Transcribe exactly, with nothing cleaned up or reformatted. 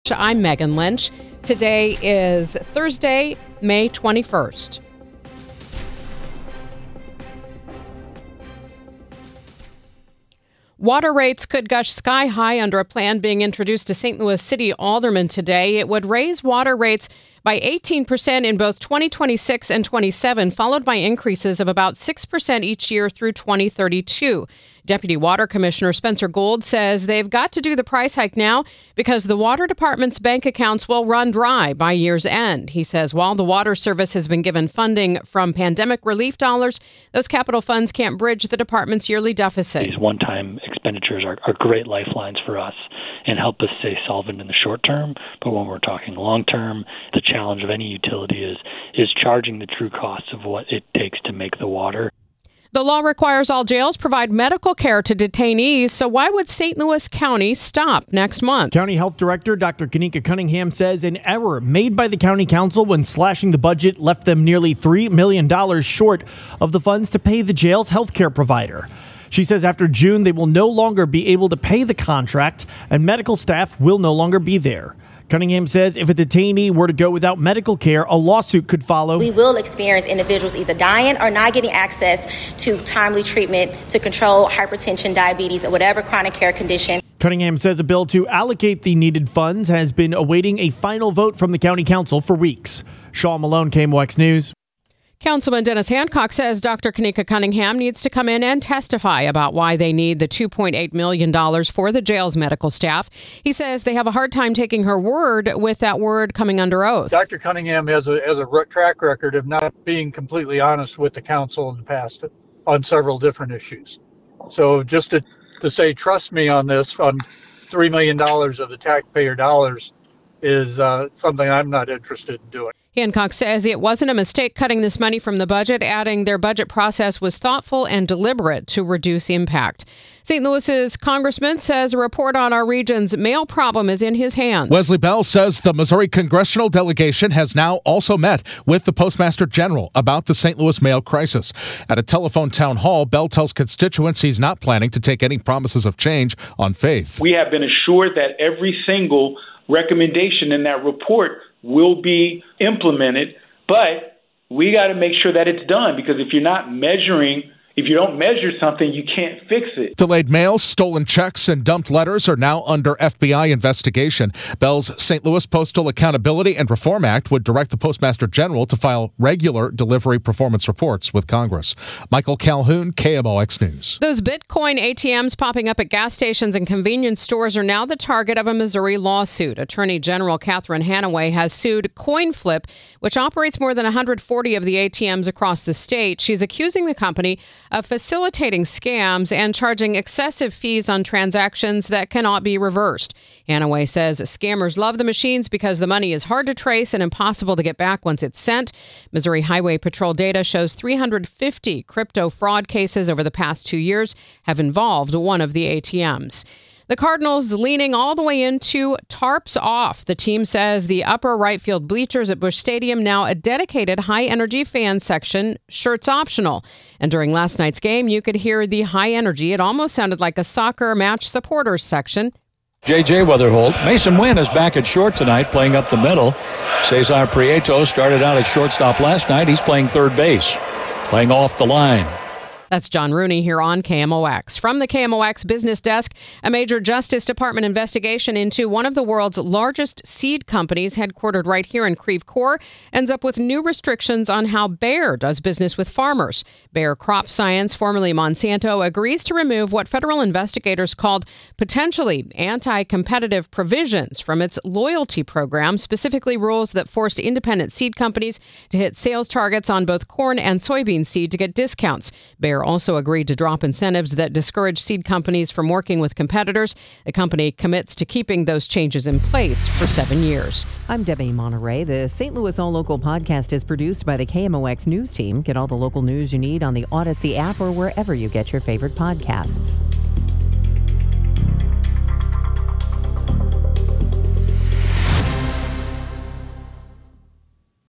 I'm Megan Lynch. Today is Thursday, May twenty-first. Water rates could gush sky high under a plan being introduced to Saint Louis City aldermen today. It would raise water rates by eighteen percent in both twenty twenty-six and twenty-seven, followed by increases of about six percent each year through twenty thirty-two. Deputy Water Commissioner Spencer Gould says they've got to do the price hike now because the water department's bank accounts will run dry by year's end. He says while the water service has been given funding from pandemic relief dollars, those capital funds can't bridge the department's yearly deficit. These one-time expenditures are, are great lifelines for us and help us stay solvent in the short term. But when we're talking long term, the challenge of any utility is is charging the true cost of what it takes to make the water. The law requires all jails provide medical care to detainees, so why would Saint Louis County stop next month? County Health Director Doctor Kanika Cunningham says an error made by the County Council when slashing the budget left them nearly three million dollars short of the funds to pay the jail's health care provider. She says after June, they will no longer be able to pay the contract and medical staff will no longer be there. Cunningham says if a detainee were to go without medical care, a lawsuit could follow. We will experience individuals either dying or not getting access to timely treatment to control hypertension, diabetes, or whatever chronic care condition. Cunningham says a bill to allocate the needed funds has been awaiting a final vote from the County Council for weeks. Shaw Malone, K M O X News. Councilman Dennis Hancock says Doctor Kanika Cunningham needs to come in and testify about why they need the two point eight million dollars for the jail's medical staff. He says they have a hard time taking her word with that word coming under oath. Doctor Cunningham has a, has a track record of not being completely honest with the council in the past on several different issues. So just to, to say, trust me on this, on three million dollars of the taxpayer dollars is uh, something I'm not interested in doing. Hancock says it wasn't a mistake cutting this money from the budget, adding their budget process was thoughtful and deliberate to reduce impact. Saint Louis's congressman says a report on our region's mail problem is in his hands. Wesley Bell says the Missouri congressional delegation has now also met with the Postmaster General about the Saint Louis mail crisis. At a telephone town hall, Bell tells constituents he's not planning to take any promises of change on faith. We have been assured that every single recommendation in that report will be implemented, but we got to make sure that it's done, because if you're not measuring, if you don't measure something, you can't fix it. Delayed mail, stolen checks, and dumped letters are now under F B I investigation. Bell's Saint Louis Postal Accountability and Reform Act would direct the Postmaster General to file regular delivery performance reports with Congress. Michael Calhoun, K M O X News. Those Bitcoin A T Ms popping up at gas stations and convenience stores are now the target of a Missouri lawsuit. Attorney General Catherine Hanaway has sued CoinFlip, which operates more than one hundred forty of the A T Ms across the state. She's accusing the company of facilitating scams and charging excessive fees on transactions that cannot be reversed. Hanaway says scammers love the machines because the money is hard to trace and impossible to get back once it's sent. Missouri Highway Patrol data shows three hundred fifty crypto fraud cases over the past two years have involved one of the A T Ms. The Cardinals leaning all the way into tarps off. The team says the upper right field bleachers at Busch Stadium now a dedicated high-energy fan section, shirts optional. And during last night's game, you could hear the high energy. It almost sounded like a soccer match supporters section. J J Weatherholt. Mason Wynn is back at short tonight, playing up the middle. Cesar Prieto started out at shortstop last night. He's playing third base, playing off the line. That's John Rooney here on K M O X. From the K M O X Business Desk, a major Justice Department investigation into one of the world's largest seed companies headquartered right here in Creve Coeur ends up with new restrictions on how Bayer does business with farmers. Bayer Crop Science, formerly Monsanto, agrees to remove what federal investigators called potentially anti-competitive provisions from its loyalty program, specifically rules that forced independent seed companies to hit sales targets on both corn and soybean seed to get discounts. Bayer also agreed to drop incentives that discourage seed companies from working with competitors. The company commits to keeping those changes in place for seven years. I'm Debbie Monterey. The Saint Louis All Local podcast is produced by the K M O X News team. Get all the local news you need on the Odyssey app or wherever you get your favorite podcasts.